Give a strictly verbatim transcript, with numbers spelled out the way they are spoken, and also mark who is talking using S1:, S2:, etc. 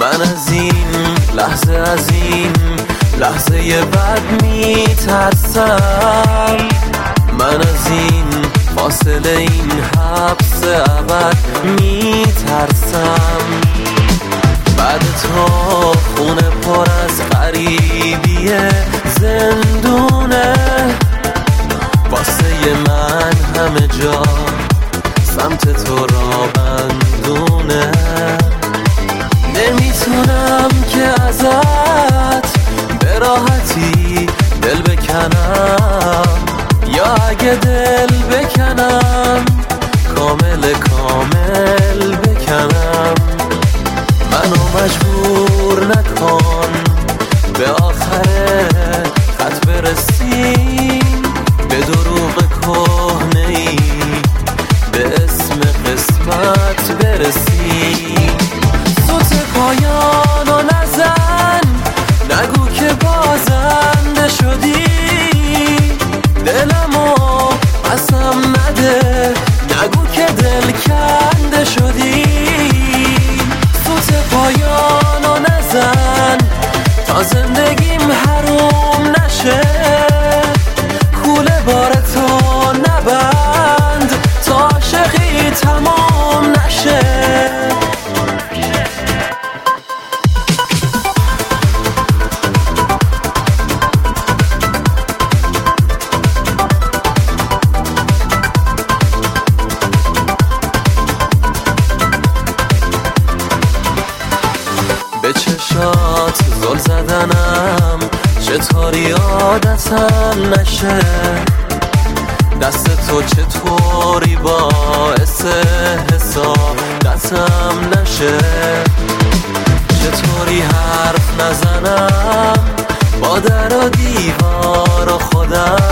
S1: من از این لحظه از این لحظه بد میترسم، من از این فاصله این حبس ابد میترسم. بعد تا خونه پر از غریبیه زندونه، واسه من همه جا سمت تو را بندونه. نمیتونم که ازت به راحتی دل بکنم، یا اگه دل بکنم کامل کامل بکنم. منو مجبور نکن به آخر خط برسیم، به دروغ کهنه‌ای به اسم قسمت برسیم. صوت پایانو نزن، نگو که بازنده شدی، دلمو قسم نده، نگو که دل کنده شدی. صوت پایانو نزن تا زندگیم حروم نشه، کوله بارتو نبند تا عاشقی تمام نشه. به چشات زل زدنم چطوری عادتم نشه، دست تو چطوری باعث حسادتم نشه. چطوری حرف نزنم با در و دیوار و خودم،